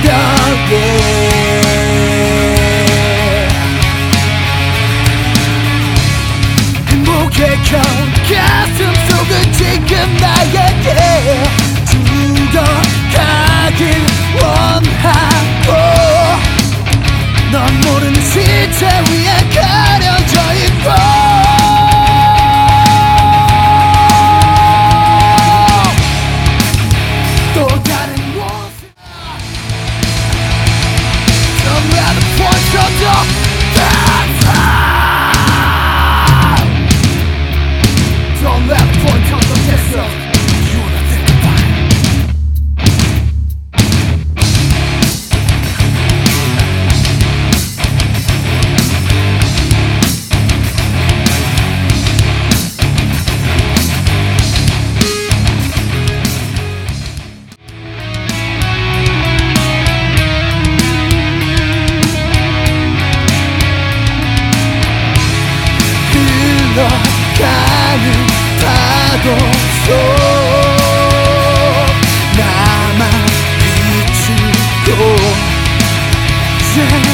새벽에 행복의 겨운 가슴 속은 지금 나에게 죽어가길 원하고 넌 모르는 시체 위에 가려져 있고 Don't let the point come to yourself. You wanna think about 가는 파도 속 나만 비추고